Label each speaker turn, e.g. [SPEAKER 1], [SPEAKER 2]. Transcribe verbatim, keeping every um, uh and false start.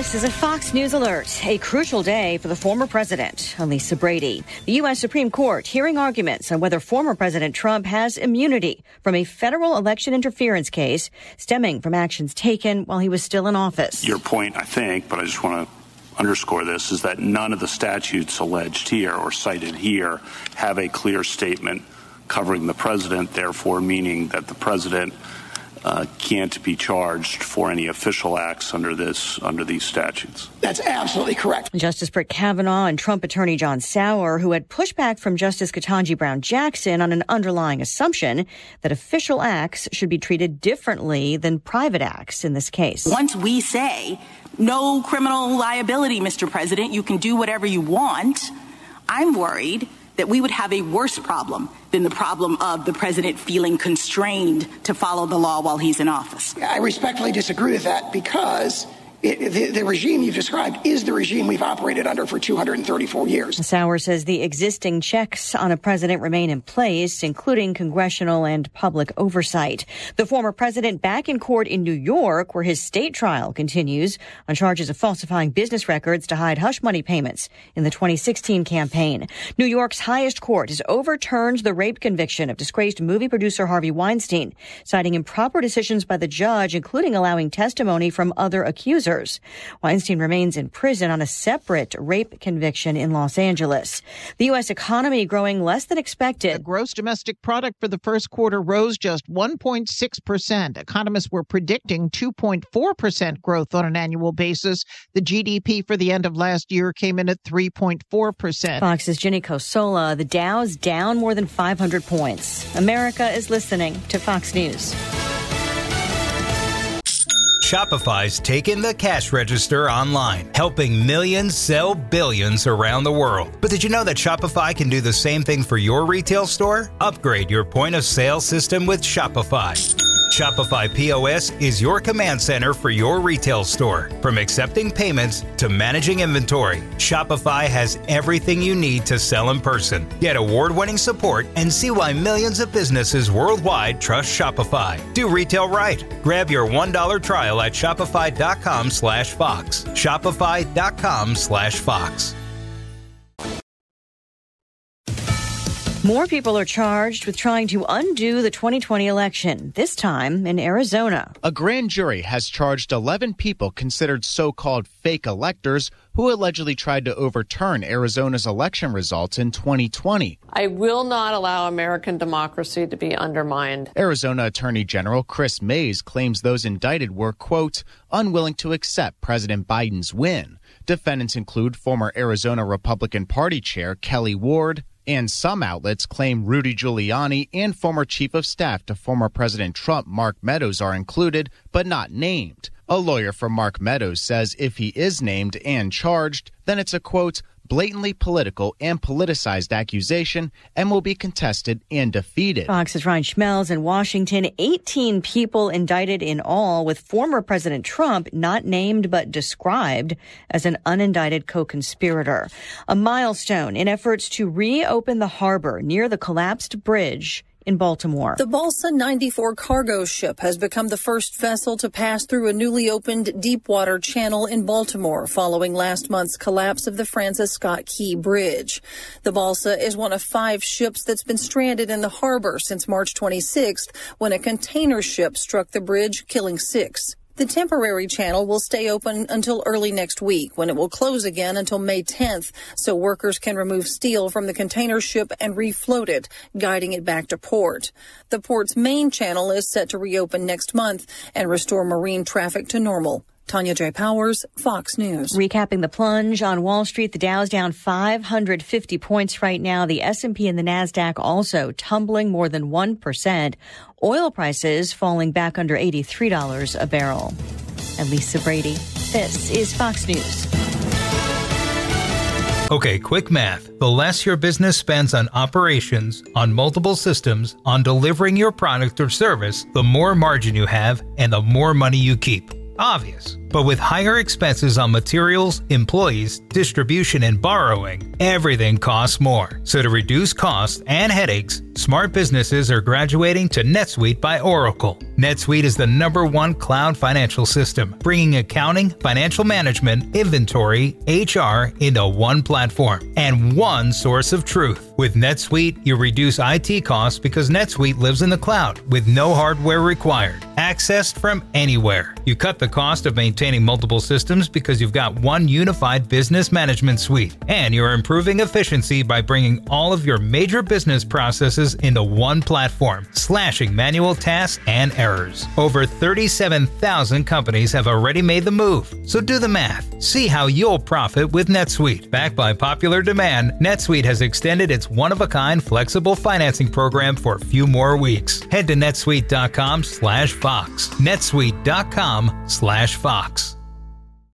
[SPEAKER 1] This is a Fox News alert. A crucial day for the former president, Lisa Brady. The U S Supreme Court hearing arguments on whether former President Trump has immunity from a federal election interference case stemming from actions taken while he was still in office.
[SPEAKER 2] Your point, I think, but I just want to underscore this, is that none of the statutes alleged here or cited here have a clear statement covering the president, therefore meaning that the president Uh, can't be charged for any official acts under this under these statutes.
[SPEAKER 3] That's absolutely correct.
[SPEAKER 1] Justice Brett Kavanaugh and Trump attorney John Sauer, who had pushback from Justice Ketanji Brown Jackson on an underlying assumption that official acts should be treated differently than private acts in this case.
[SPEAKER 4] Once we say no criminal liability, Mister President, you can do whatever you want, I'm worried that we would have a worse problem than the problem of the president feeling constrained to follow the law while he's in office.
[SPEAKER 3] I respectfully disagree with that because it, the, the regime you've described is the regime we've operated under for two hundred thirty-four years.
[SPEAKER 1] Sauer says the existing checks on a president remain in place, including congressional and public oversight. The former president back in court in New York, where his state trial continues on charges of falsifying business records to hide hush money payments in the twenty sixteen campaign. New York's highest court has overturned the rape conviction of disgraced movie producer Harvey Weinstein, citing improper decisions by the judge, including allowing testimony from other accusers. Weinstein remains in prison on a separate rape conviction in Los Angeles. The U S economy growing less than expected.
[SPEAKER 5] The gross domestic product for the first quarter rose just one point six percent. Economists were predicting two point four percent growth on an annual basis. The G D P for the end of last year came in at three point four percent.
[SPEAKER 1] Fox's Ginny Cosola. The Dow's down more than five hundred points. America is listening to Fox News.
[SPEAKER 6] Shopify's taken the cash register online, helping millions sell billions around the world. But did you know that Shopify can do the same thing for your retail store? Upgrade your point of sale system with Shopify. Shopify P O S is your command center for your retail store. From accepting payments to managing inventory, Shopify has everything you need to sell in person. Get award-winning support and see why millions of businesses worldwide trust Shopify. Do retail right. Grab your one dollar trial at shopify.com slash Fox. Shopify.com slash Fox.
[SPEAKER 1] More people are charged with trying to undo the twenty twenty election, this time in Arizona.
[SPEAKER 7] A grand jury has charged eleven people considered so-called fake electors who allegedly tried to overturn Arizona's election results in twenty twenty.
[SPEAKER 8] I will not allow American democracy to be undermined.
[SPEAKER 7] Arizona Attorney General Chris Mays claims those indicted were, quote, unwilling to accept President Biden's win. Defendants include former Arizona Republican Party Chair Kelly Ward, and some outlets claim Rudy Giuliani and former Chief of Staff to former President Trump, Mark Meadows, are included, but not named. A lawyer for Mark Meadows says if he is named and charged, then it's a, quote, blatantly political and politicized accusation and will be contested and defeated.
[SPEAKER 1] Fox's Ryan Schmelz in Washington. eighteen people indicted in all, with former President Trump not named but described as an unindicted co-conspirator. A milestone in efforts to reopen the harbor near the collapsed bridge in Baltimore.
[SPEAKER 9] The Balsa ninety-four cargo ship has become the first vessel to pass through a newly opened deepwater channel in Baltimore following last month's collapse of the Francis Scott Key Bridge. The Balsa is one of five ships that's been stranded in the harbor since March twenty-sixth when a container ship struck the bridge, killing six. The temporary channel will stay open until early next week, when it will close again until May tenth, so workers can remove steel from the container ship and refloat it, guiding it back to port. The port's main channel is set to reopen next month and restore marine traffic to normal. Tanya J. Powers, Fox News.
[SPEAKER 1] Recapping the plunge on Wall Street, the Dow's down five hundred fifty points right now. The S and P and the NASDAQ also tumbling more than one percent. Oil prices falling back under eighty-three dollars a barrel. And Lisa Brady, this is Fox News.
[SPEAKER 6] Okay, quick math. The less your business spends on operations, on multiple systems, on delivering your product or service, the more margin you have and the more money you keep. Obvious. But with higher expenses on materials, employees, distribution, and borrowing, everything costs more. So to reduce costs and headaches, smart businesses are graduating to NetSuite by Oracle. NetSuite is the number one cloud financial system, bringing accounting, financial management, inventory, H R into one platform and one source of truth. With NetSuite, you reduce I T costs because NetSuite lives in the cloud with no hardware required. Accessed from anywhere. You cut the cost of maintaining multiple systems because you've got one unified business management suite. And you're improving efficiency by bringing all of your major business processes into one platform, slashing manual tasks and errors. Over thirty-seven thousand companies have already made the move. So do the math. See how you'll profit with NetSuite. Backed by popular demand, NetSuite has extended its one-of-a-kind flexible financing program for a few more weeks. Head to netsuite.com slash Fox. netsuite.com slash Fox.